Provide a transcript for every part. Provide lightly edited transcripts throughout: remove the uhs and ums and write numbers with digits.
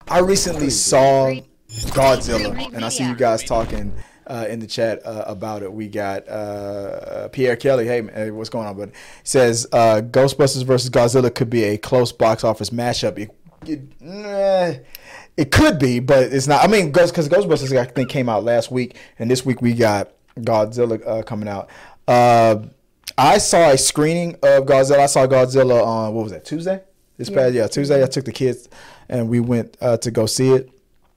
I recently saw Godzilla, and I see you guys talking in the chat about it. We got Pierre Kelly. Hey, man, what's going on? But says Ghostbusters versus Godzilla could be a close box office matchup. It could be, but it's not. I mean, because Ghostbusters I think came out last week, and this week we got Godzilla coming out. I saw a screening of Godzilla. I saw Godzilla on, what was that, Tuesday? Tuesday. I took the kids and we went to go see it.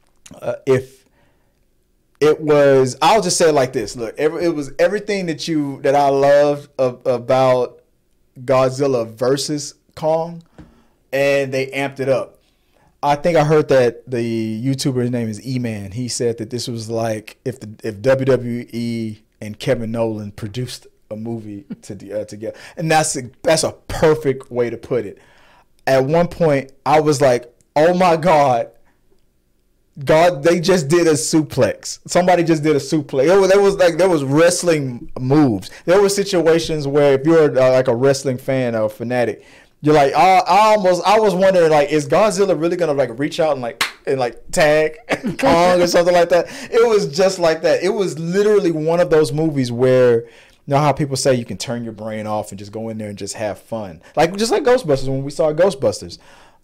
If it was, I'll just say it like this. Look, it was everything that I loved about Godzilla versus Kong, and they amped it up. I think I heard that the YouTuber's name is E-Man. He said that this was like if WWE and Kevin Nolan produced a movie together, and that's a perfect way to put it. At one point, I was like, "Oh my God, they just did a suplex. Somebody just did a suplex." There was wrestling moves. There were situations where if you're like a wrestling fan or a fanatic, you're like, I was wondering, like, is Godzilla really gonna like reach out and tag Kong or something like that? It was just like that. It was literally one of those movies where, you know how people say you can turn your brain off and just go in there and just have fun, just like Ghostbusters. When we saw Ghostbusters,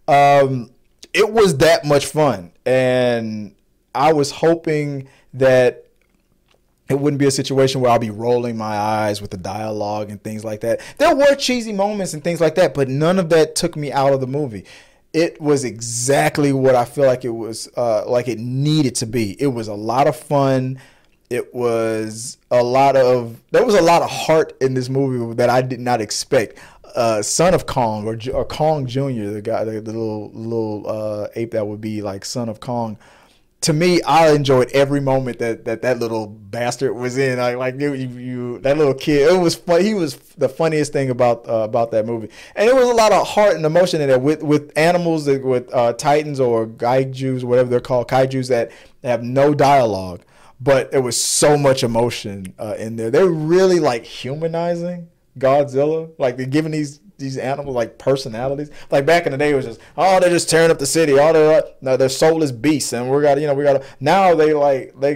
it was that much fun, and I was hoping that it wouldn't be a situation where I'll be rolling my eyes with the dialogue and things like that. There were cheesy moments and things like that, but none of that took me out of the movie. It was exactly what I feel like it was, like it needed to be. It was a lot of fun. There was a lot of heart in this movie that I did not expect. Son of Kong or Kong Jr., the guy, the little ape that would be like Son of Kong. To me, I enjoyed every moment that little bastard was in. That little kid. It was fun. He was the funniest thing about that movie, and there was a lot of heart and emotion in it with animals, with titans or kaijus, whatever they're called, kaijus that have no dialogue. But there was so much emotion in there. They're really like humanizing Godzilla. Like they're giving these animals like personalities. Like back in the day, it was just, they're just tearing up the city. They're soulless beasts, and we got. Now they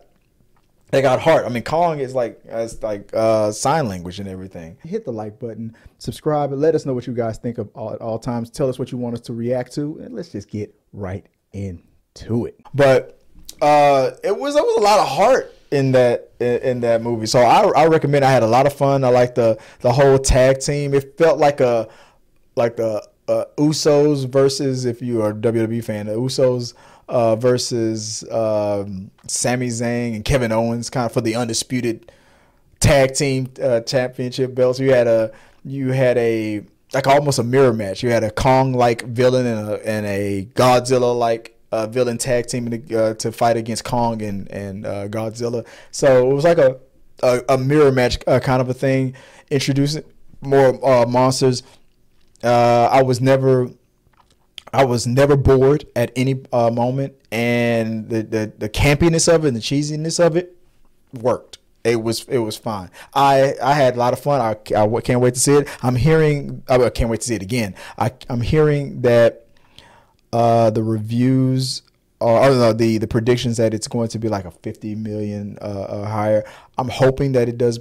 got heart. I mean, Kong is like sign language and everything. Hit the like button, subscribe, and let us know what you guys think of at all times. Tell us what you want us to react to, and let's just get right into it. But there was a lot of heart in that movie, so I recommend. I had a lot of fun. I liked the whole tag team. It felt like the Usos versus, if you are a WWE fan, the Usos versus Sami Zayn and Kevin Owens, kind of for the undisputed tag team championship belts. You had a like almost a mirror match. You had a Kong like villain and a Godzilla like villain tag team to fight against Kong and Godzilla. So it was like a mirror match kind of a thing, introducing more monsters. I was never bored at any moment, and the campiness of it and the cheesiness of it worked. It was fine. I had a lot of fun. I can't wait to see it. I can't wait to see it again. I'm hearing that the reviews or the predictions that it's going to be like a 50 million higher. I'm hoping that it does.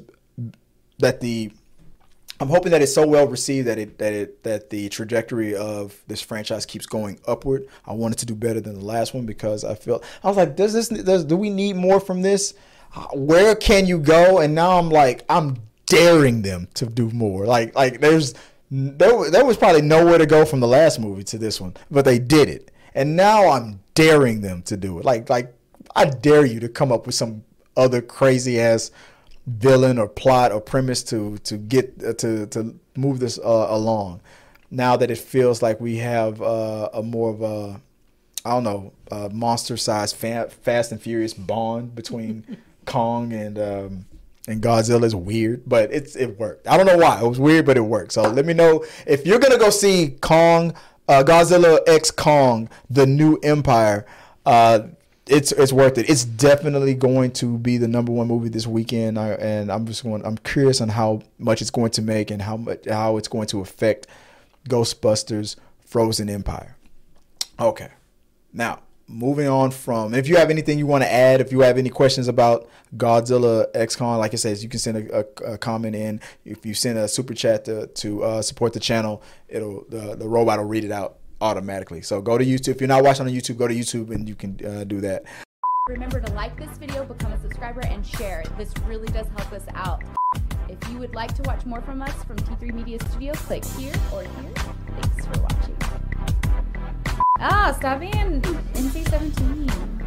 I'm hoping that it's so well received that the trajectory of this franchise keeps going upward. I want it to do better than the last one because I was like, do we need more from this? Where can you go? And now I'm daring them to do more. There was probably nowhere to go from the last movie to this one, but they did it. And now I'm daring them to do it. Like I dare you to come up with some other crazy ass villain or plot or premise to get to move this along. Now that it feels like we have a more of a monster sized Fast and Furious bond between Kong and Godzilla. Is weird, but it worked. I don't know why. It was weird, but it worked. So let me know if you're gonna go see Godzilla x Kong, The New Empire. It's worth it. It's definitely going to be the #1 movie this weekend, I'm curious on how much it's going to make and how it's going to affect Ghostbusters: Frozen Empire. Okay, Now, moving on from, if you have anything you want to add, if you have any questions about Godzilla XCon, like it says, you can send a comment in. If you send a super chat to support the channel, the robot will read it out automatically. So go to YouTube. If you're not watching on YouTube, go to YouTube and you can do that. Remember to like this video, become a subscriber, and share. This really does help us out. If you would like to watch more from us from T3 Media Studio, click here or here. Thanks for watching. Stop being NC-17.